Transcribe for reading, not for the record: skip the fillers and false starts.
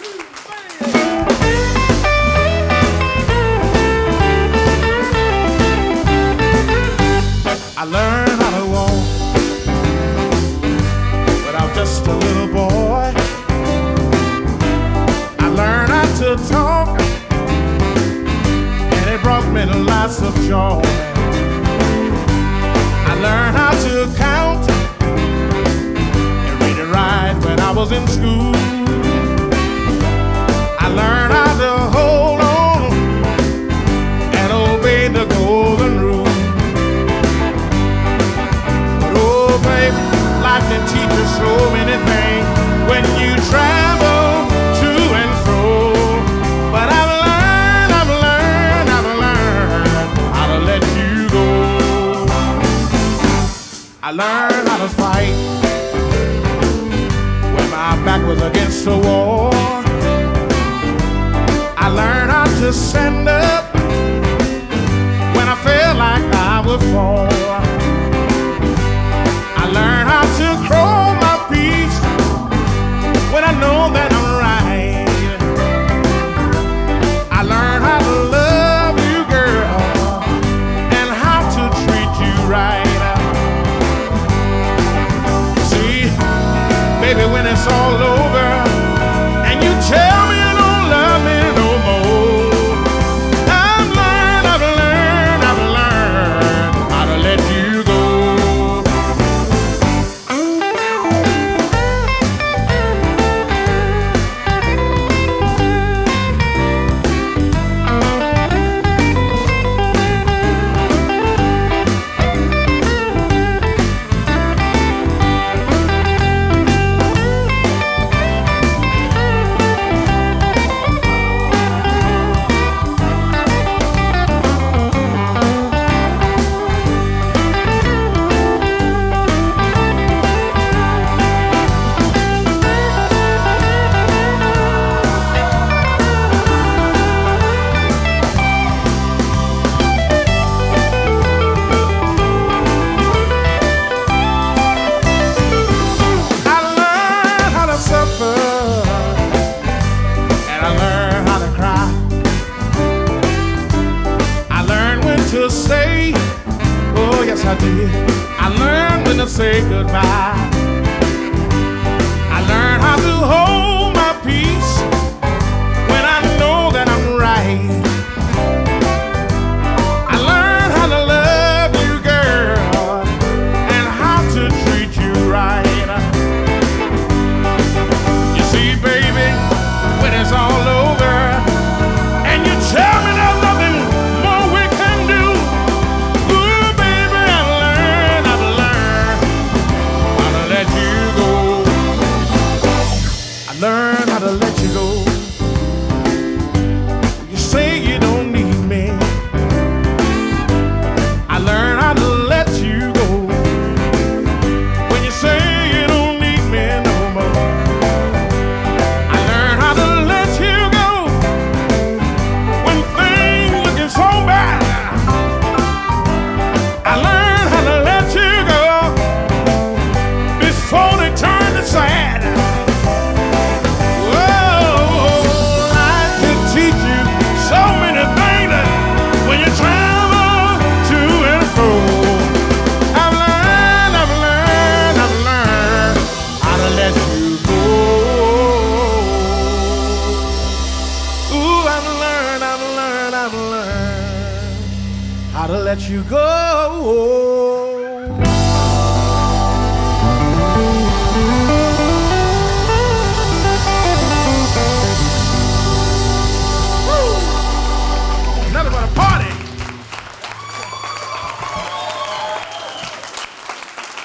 I learned how to walk when I was just a little boy. I learned how to talk, and it brought me lots of joy. I learned how to count and read and write when I was in school. I learned how to hold on and obey the golden rule. Life can teach you so many things when you travel to and fro. But I've learned how to let you go. I learned how to fight when my back was against the wall. I learned how to stand up when I felt like I would fall. I learned how to grow my peace when I know that I'm right. I learned how to love you, girl, and how to treat you right. See, baby, when it's all over and you tell me you don't love me no more, I've learned how to let you go. To say, oh yes I did. I learned when to say goodbye. I learned how to hold my peace when I know that I'm right. I learned how to love you, girl, and how to treat you right. You see, baby, when it's all over and you tell me there's nothing more we can do, learn how to let you go. You say you don't need me. I learn how to let you go. When you say you don't need me no more, I learn how to let you go. When things looking so bad, I learn how to let you go before they turn to sad. I've learned how to let you go.